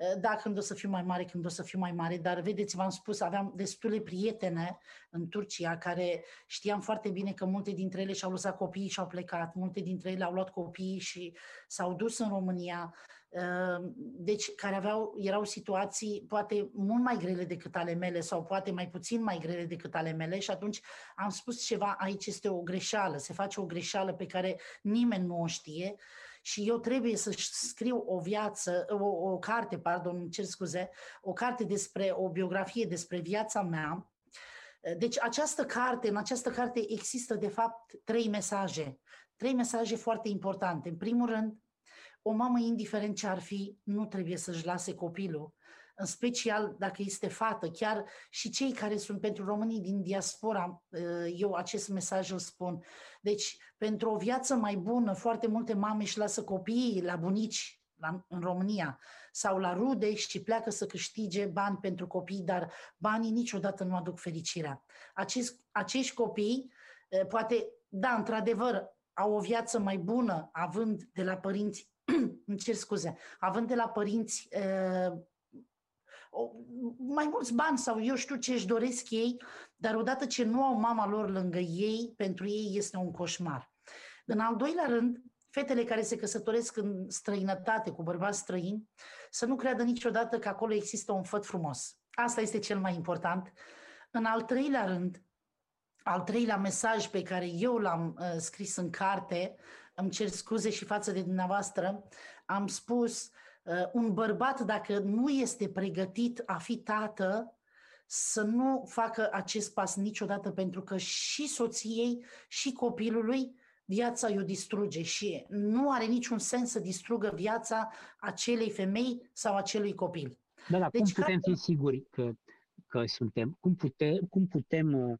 Da, când o să fiu mai mare, când o să fiu mai mare, dar vedeți, v-am spus, aveam destule prietene în Turcia care știam foarte bine că multe dintre ele și-au lăsat copiii și au plecat, multe dintre ele au luat copiii și s-au dus în România, deci care erau situații poate mult mai grele decât ale mele sau poate mai puțin mai grele decât ale mele și atunci am spus ceva, aici este o greșeală, se face o greșeală pe care nimeni nu o știe. Și eu trebuie să scriu o carte, o carte o biografie despre viața mea. Deci în această carte există de fapt 3 mesaje foarte importante. În primul rând, o mamă, indiferent ce ar fi, nu trebuie să-și lase copilul, în special dacă este fată, chiar și cei care sunt pentru românii din diaspora, eu acest mesaj îl spun. Deci, pentru o viață mai bună, foarte multe mame își lasă copiii la bunici în România sau la rude și pleacă să câștige bani pentru copii, dar banii niciodată nu aduc fericirea. Acești copii, poate, da, într-adevăr, au o viață mai bună având de la părinți mai mulți bani sau eu știu ce își doresc ei, dar odată ce nu au mama lor lângă ei, pentru ei este un coșmar. În al doilea rând, fetele care se căsătoresc în străinătate cu bărbați străini, să nu creadă niciodată că acolo există un făt frumos. Asta este cel mai important. În al treilea rând, al treilea mesaj pe care eu l-am scris în carte, îmi cer scuze și față de dumneavoastră, am spus, un bărbat dacă nu este pregătit a fi tată, să nu facă acest pas niciodată, pentru că și soției și copilului viața i-o distruge și nu are niciun sens să distrugă viața acelei femei sau acelui copil. Da, deci, cum putem fi siguri că suntem? Cum putem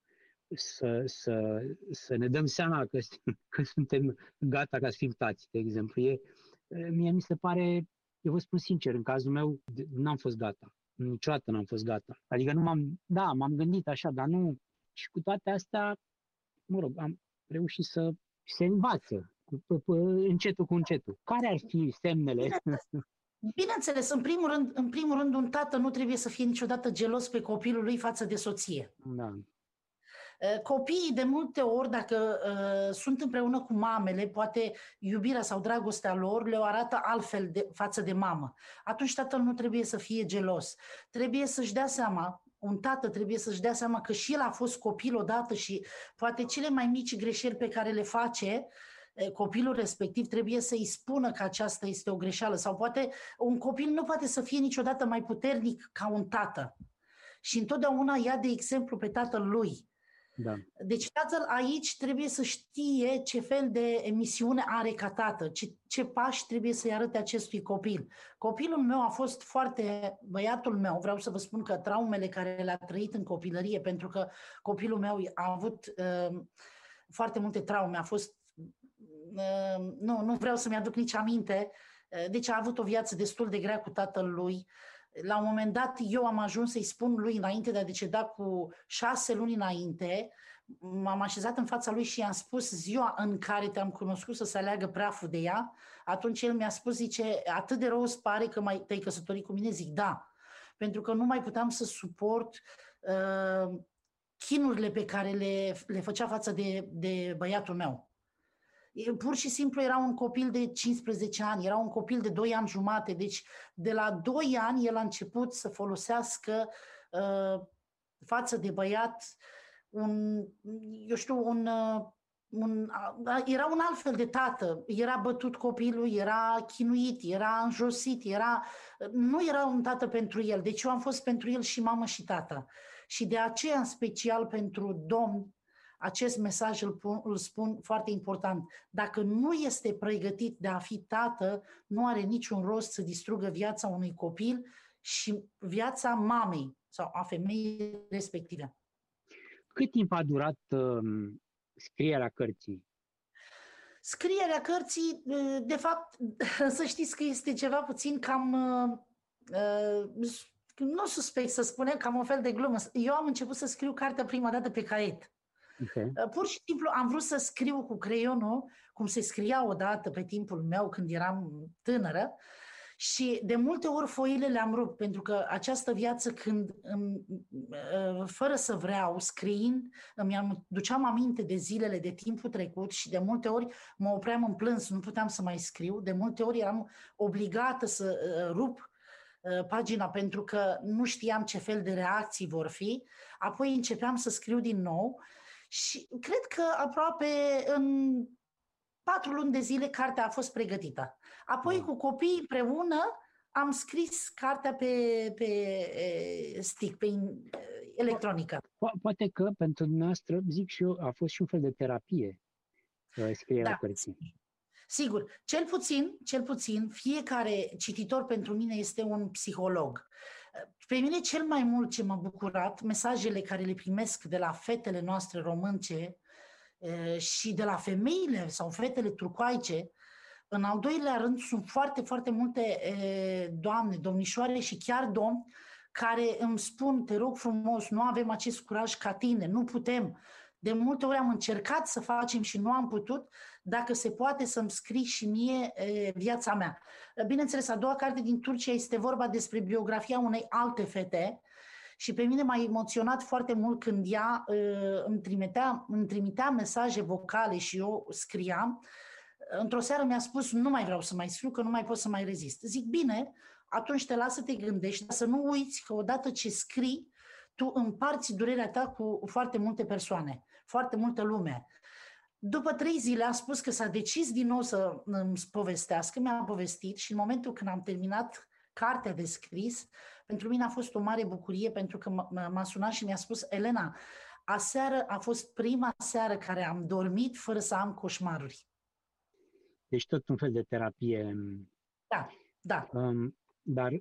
să ne dăm seama că suntem gata ca să fim tați, de exemplu? Mie mi se pare, eu vă spun sincer, în cazul meu n-am fost gata. Niciodată n-am fost gata. Adică m-am gândit așa, dar nu. Și cu toate astea, mă rog, am reușit să se învață încetul cu încetul. Care ar fi semnele? Bineînțeles, în primul rând, un tată nu trebuie să fie niciodată gelos pe copilul lui față de soție. Da. Copiii de multe ori, dacă sunt împreună cu mamele, poate iubirea sau dragostea lor le arată altfel față de mamă. Atunci tatăl nu trebuie să fie gelos. Trebuie să-și dea seama, un tată trebuie să-și dea seama că și el a fost copil odată și poate cele mai mici greșeli pe care le face copilul respectiv trebuie să-i spună că aceasta este o greșeală. Sau poate un copil nu poate să fie niciodată mai puternic ca un tată. Și întotdeauna ia de exemplu pe tatăl lui. Da. Deci tatăl aici trebuie să știe ce fel de misiune are ca tată, ce pași trebuie să-i arate acestui copil. Copilul meu a fost băiatul meu, vreau să vă spun că traumele care le-a trăit în copilărie, pentru că copilul meu a avut foarte multe traume, a fost, nu vreau să-mi aduc nici aminte, deci a avut o viață destul de grea cu tatăl lui. La un moment dat eu am ajuns să-i spun lui, înainte de a deceda cu 6 luni înainte, m-am așezat în fața lui și i-am spus ziua în care te-am cunoscut să se aleagă praful de ea. Atunci el mi-a spus, zice, atât de rău îți pare că te-ai căsătorit cu mine? Zic, da, pentru că nu mai puteam să suport chinurile pe care le făcea față de băiatul meu. Pur și simplu era un copil de 15 ani, era un copil de 2 ani jumate, deci de la 2 ani el a început să folosească față de băiat era un alt fel de tată, era bătut copilul, era chinuit, era înjosit, nu era un tată pentru el, deci eu am fost pentru el și mamă și tată. Și de aceea, în special pentru domn, acest mesaj îl spun foarte important. Dacă nu este pregătit de a fi tată, nu are niciun rost să distrugă viața unui copil și viața mamei sau a femeii respective. Cât timp a durat scrierea cărții? Scrierea cărții, de fapt, să știți că este ceva puțin cam, nu suspect să spunem, cam un fel de glumă. Eu am început să scriu cartea prima dată pe caiet. Okay. Pur și simplu am vrut să scriu cu creionul, cum se scria odată pe timpul meu când eram tânără, Și de multe ori foile le-am rupt, pentru că această viață, când fără să vreau, scriind, îmi duceam aminte de zilele, de timpul trecut și de multe ori mă opream în plâns, nu puteam să mai scriu, de multe ori eram obligată să rup pagina pentru că nu știam ce fel de reacții vor fi, apoi începeam să scriu din nou și cred că aproape în 4 luni de zile cartea a fost pregătită. Apoi cu copiii împreună am scris cartea pe stick, pe electronică. Poate că pentru dumneavoastră, zic și eu, a fost și un fel de terapie scrierea cărții. Sigur, cel puțin, fiecare cititor pentru mine este un psiholog. Pe mine cel mai mult ce m-a bucurat, mesajele care le primesc de la fetele noastre românce și de la femeile sau fetele turcoaice. În al doilea rând sunt foarte, foarte multe doamne, domnișoare și chiar domni care îmi spun, te rog frumos, nu avem acest curaj ca tine, nu putem. De multe ori am încercat să facem și nu am putut, dacă se poate să-mi scrii și mie viața mea. Bineînțeles, a doua carte din Turcia este vorba despre biografia unei alte fete și pe mine m-a emoționat foarte mult când ea îmi trimitea mesaje vocale și eu scriam. Într-o seară mi-a spus, nu mai vreau să mai scriu, că nu mai pot să mai rezist. Zic, bine, atunci te las să te gândești, dar să nu uiți că odată ce scrii, tu împarți durerea ta cu foarte multe persoane, foarte multă lume. După 3 zile a spus că s-a decis din nou să îmi povestească, mi-a povestit și în momentul când am terminat cartea de scris, pentru mine a fost o mare bucurie pentru că m-a sunat și mi-a spus, Elena, aseară a fost prima seară care am dormit fără să am coșmaruri. Deci tot un fel de terapie. Da. Dar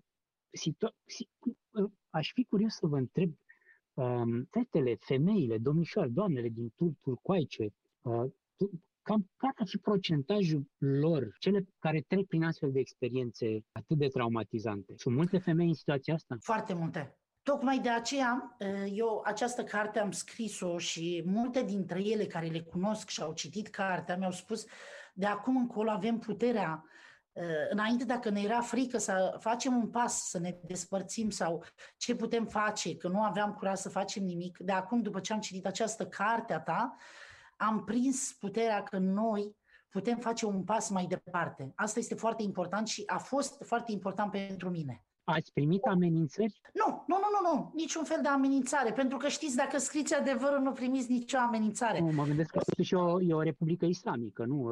aș fi curios să vă întreb, fetele, femeile, domnișoare, doamnele din turcoaice, cam care ar fi procentajul lor, cele care trec prin astfel de experiențe atât de traumatizante? Sunt multe femei în situația asta? Foarte multe. Tocmai de aceea, eu această carte am scris-o și multe dintre ele care le cunosc și au citit cartea mi-au spus, de acum încolo avem puterea. Înainte, dacă ne era frică să facem un pas, să ne despărțim sau ce putem face, că nu aveam curaj să facem nimic, de acum, după ce am citit această carte a ta, am prins puterea că noi putem face un pas mai departe. Asta este foarte important și a fost foarte important pentru mine. Ați primit amenințări? Nu, niciun fel de amenințare, pentru că știți, dacă scrieți adevărul, nu primiți nicio amenințare. Nu, mă gândesc că totuși e o republică islamică, nu?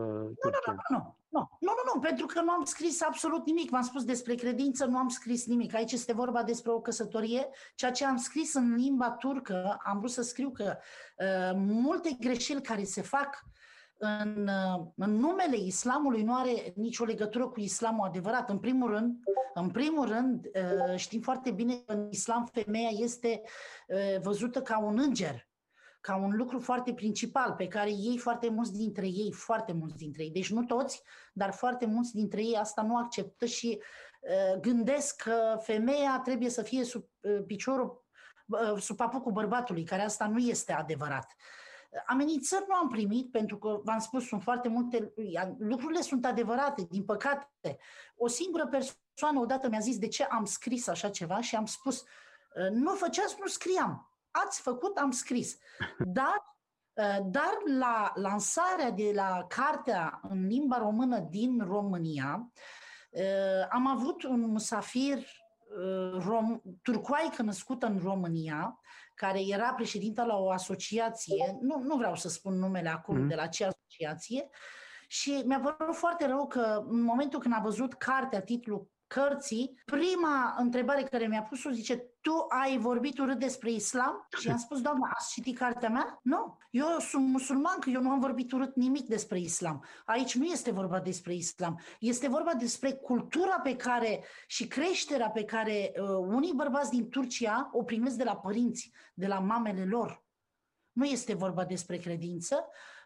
Nu, pentru că nu am scris absolut nimic. V-am spus despre credință, nu am scris nimic. Aici este vorba despre o căsătorie. Ceea ce am scris în limba turcă, am vrut să scriu că multe greșeli care se fac în numele islamului nu are nicio legătură cu islamul adevărat. În primul rând, știm foarte bine că în islam femeia este văzută ca un înger, ca un lucru foarte principal pe care foarte mulți dintre ei, deci nu toți, dar foarte mulți dintre ei asta nu acceptă și gândesc că femeia trebuie să fie sub papucul bărbatului, care asta nu este adevărat. Amenințări nu am primit, pentru că, v-am spus, sunt foarte multe, lucrurile sunt adevărate, din păcate. O singură persoană odată mi-a zis de ce am scris așa ceva și am spus, nu făceați, nu scriam. Ați făcut, am scris. Dar la lansarea de la cartea în limba română din România, am avut un musafir turcoaică născută în România, care era președintă la o asociație, nu vreau să spun numele acum de la ce asociație, și mi-a părut foarte rău că în momentul când a văzut cartea, titlul cărții, prima întrebare care mi-a pus-o zice, tu ai vorbit urât despre islam? Și am spus, doamna, ați citit cartea mea? Nu, eu sunt musulman, că eu nu am vorbit urât nimic despre islam. Aici nu este vorba despre islam, este vorba despre cultura pe care și creșterea pe care unii bărbați din Turcia o primesc de la părinți, de la mamele lor. Nu este vorba despre credință.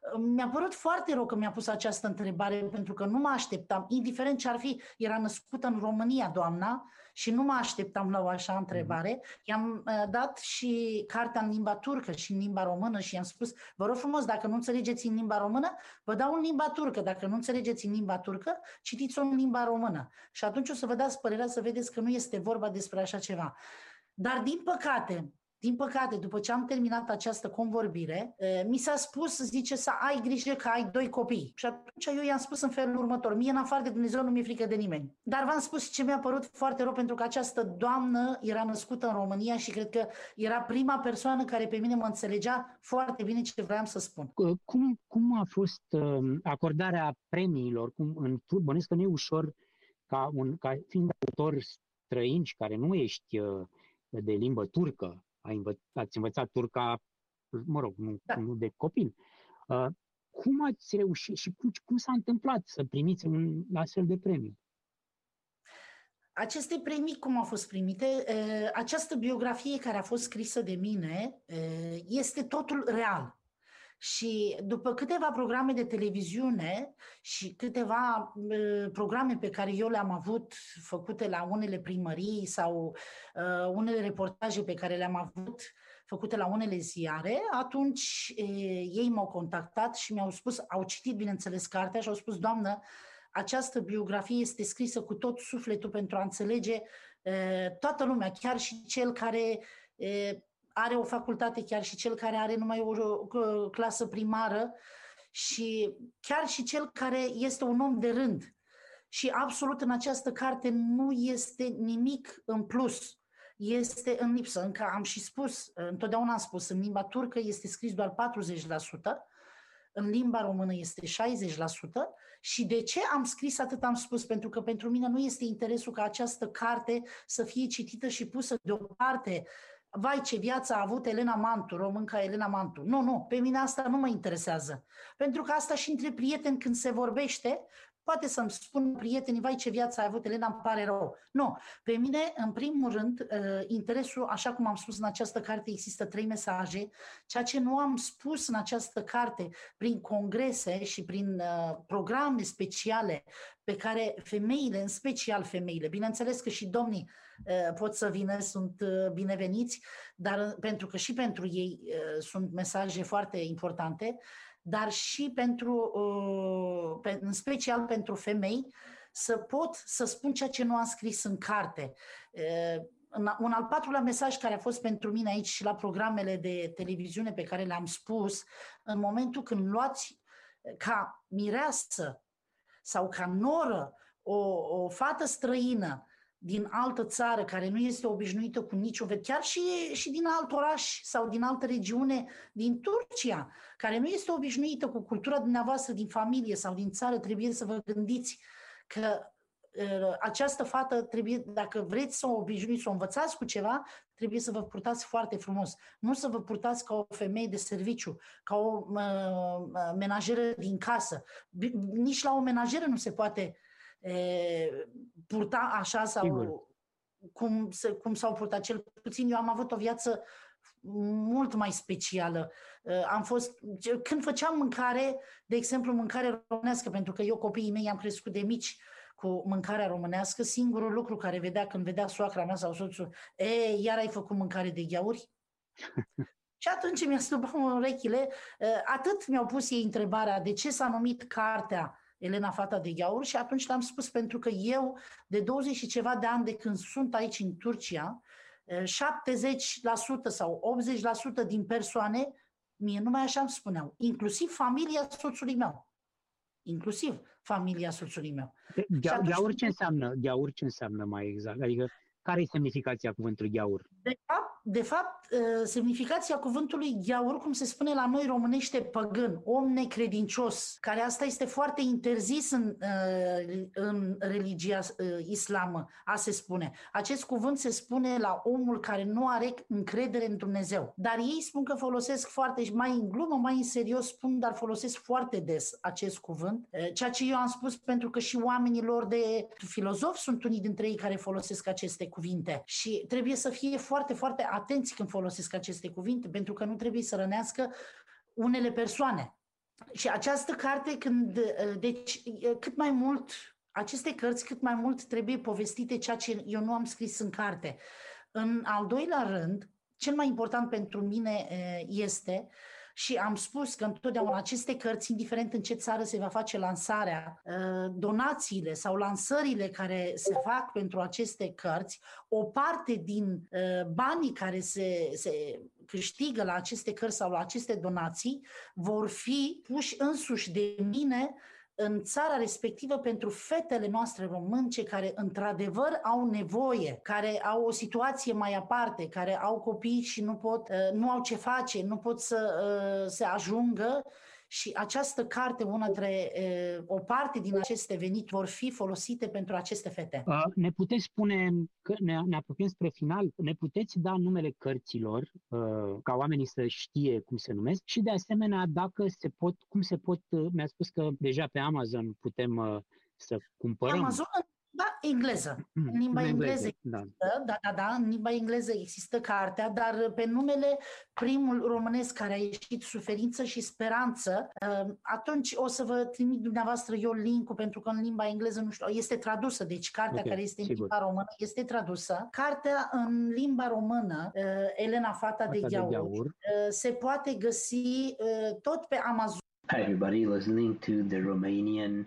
Mi-a părut foarte rău că mi-a pus această întrebare, pentru că nu mă așteptam, indiferent ce ar fi, era născută în România, doamna, și nu mă așteptam la o așa întrebare. I-am dat și cartea în limba turcă și în limba română și i-am spus, vă rog frumos, dacă nu înțelegeți în limba română, vă dau în limba turcă. Dacă nu înțelegeți în limba turcă, citiți-o în limba română. Și atunci o să vă dați părerea să vedeți că nu este vorba despre așa ceva. Dar din păcate, după ce am terminat această convorbire, mi s-a spus, zice, să ai grijă că ai 2 copii. Și atunci eu i-am spus în felul următor, mie în afară de Dumnezeu nu mi-e frică de nimeni. Dar v-am spus ce mi-a părut foarte rău, pentru că această doamnă era născută în România și cred că era prima persoană care pe mine mă înțelegea foarte bine ce vreau să spun. Cum a fost acordarea premiilor? Bănuiesc că nu e ușor ca fiind autor străin și care nu ești de limbă turcă, ați învățat turca, mă rog, nu de copil. Cum ați reușit și cum s-a întâmplat să primiți un astfel de premiu? Aceste premii, cum au fost primite, această biografie care a fost scrisă de mine este totul real. Și după câteva programe de televiziune și câteva programe pe care eu le-am avut făcute la unele primării sau unele reportaje pe care le-am avut făcute la unele ziare, atunci ei m-au contactat și mi-au spus, au citit bineînțeles cartea și au spus, doamnă, această biografie este scrisă cu tot sufletul pentru a înțelege toată lumea, chiar și cel care are o facultate, chiar și cel care are numai o clasă primară și chiar și cel care este un om de rând. Și absolut în această carte nu este nimic în plus, este în lipsă. Încă am și spus, întotdeauna am spus, în limba turcă este scris doar 40%, în limba română este 60%. Și de ce am scris atât am spus? Pentru că pentru mine nu este interesul ca această carte să fie citită și pusă deoparte. Vai, ce viață a avut Elena Mantu, românca Elena Mantu. Nu, pe mine asta nu mă interesează. Pentru că asta și între prieteni când se vorbește, poate să-mi spun prietenii, vai, ce viață a avut Elena, îmi pare rău. Nu, pe mine, în primul rând, interesul, așa cum am spus în această carte, există 3 mesaje. Ceea ce nu am spus în această carte, prin congrese și prin programe speciale pe care femeile, în special femeile, bineînțeles că și domnii pot să vină, sunt bineveniți, dar pentru că și pentru ei sunt mesaje foarte importante, dar și în special pentru femei, să pot să spun ceea ce nu am scris în carte. Un al 4-lea mesaj care a fost pentru mine aici și la programele de televiziune pe care le-am spus, în momentul când luați ca mireasă sau ca noră o fată străină din altă țară care nu este obișnuită cu niciun chiar și din alt oraș sau din altă regiune din Turcia, care nu este obișnuită cu cultura dumneavoastră din familie sau din țară, trebuie să vă gândiți că această fată trebuie, dacă vreți să o obișnuiți, să o învățați cu ceva, trebuie să vă purtați foarte frumos. Nu să vă purtați ca o femeie de serviciu, ca o menajeră din casă. Nici la o menajeră nu se poate purta așa sau cum s-au purtat. Cel puțin eu am avut o viață mult mai specială. Când făceam mâncare, de exemplu mâncare românească, pentru că eu copiii mei am crescut de mici cu mâncarea românească, singurul lucru care vedea când vedea soacra mea sau soțul, iar ai făcut mâncare de gheauri? Și atunci mi-a stupat urechile, atât mi-au pus ei întrebarea de ce s-a numit cartea Elena Fata de Gheaur și atunci l-am spus pentru că eu de 20 și ceva de ani de când sunt aici în Turcia, 70% sau 80% din persoane, mie numai așa îmi spuneau, inclusiv familia soțului meu. Inclusiv familia soțului meu. Gheaur ce înseamnă mai exact? Adică care e semnificația cuvântului gheaur? De fapt, semnificația cuvântului gheaur, cum se spune la noi românește, păgân, om necredincios, care asta este foarte interzis în religia islamă, a se spune. Acest cuvânt se spune la omul care nu are încredere în Dumnezeu. Dar ei spun că folosesc foarte, mai în glumă, mai în serios spun, dar folosesc foarte des acest cuvânt. Ceea ce eu am spus pentru că și oamenii lor de filozofi sunt unii dintre ei care folosesc aceste cuvinte. Și trebuie să fie foarte, foarte atenți când folosesc aceste cuvinte, pentru că nu trebuie să rănească unele persoane. Și această carte, deci cât mai mult, aceste cărți cât mai mult trebuie povestite ceea ce eu nu am scris în carte. În al doilea rând, cel mai important pentru mine este, și am spus că întotdeauna aceste cărți, indiferent în ce țară se va face lansarea, donațiile sau lansările care se fac pentru aceste cărți, o parte din banii care se câștigă la aceste cărți sau la aceste donații vor fi puși însuși de mine în țara respectivă pentru fetele noastre românce care într-adevăr au nevoie, care au o situație mai aparte, care au copii și nu au ce face, nu pot să se ajungă. Și această carte, o parte din aceste venituri vor fi folosite pentru aceste fete. Ne puteți spune, că ne apropiem spre final, ne puteți da numele cărților, ca oamenii să știe cum se numesc și de asemenea cum se pot, mi-a spus că deja pe Amazon putem să cumpărăm. Amazon engleză. În limba engleză există, da, în limba engleză există cartea, dar pe numele primul românesc care a ieșit, Suferință și Speranță, atunci o să vă trimit dumneavoastră eu link-ul, pentru că în limba engleză, nu știu, este tradusă, deci cartea care este în limba română este tradusă. Cartea în limba română, Elena Fata de Gheaur, se poate găsi tot pe Amazon. Hi everybody, listening to the Romanian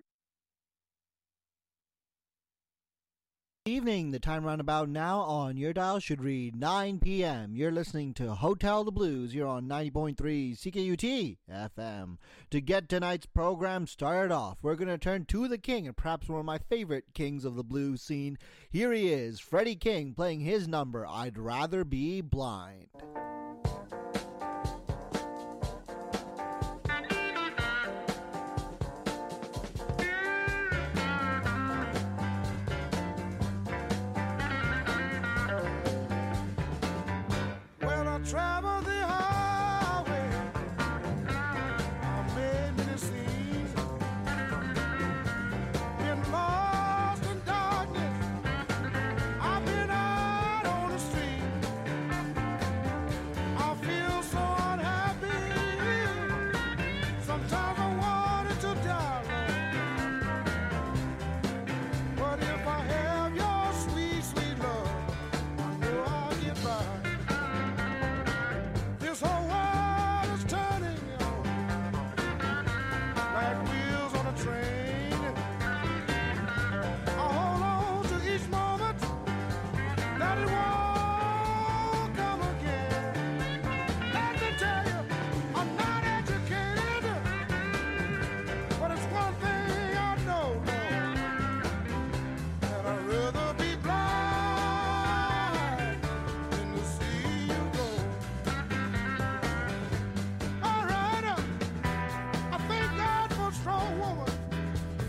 evening. The time roundabout now on your dial should read 9 p.m. You're listening to Hotel the Blues. You're on 90.3 CKUT FM. To get tonight's program started off, we're going to turn to the king and perhaps one of my favorite kings of the blues scene. Here he is, Freddie King, playing his number, I'd Rather Be Blind.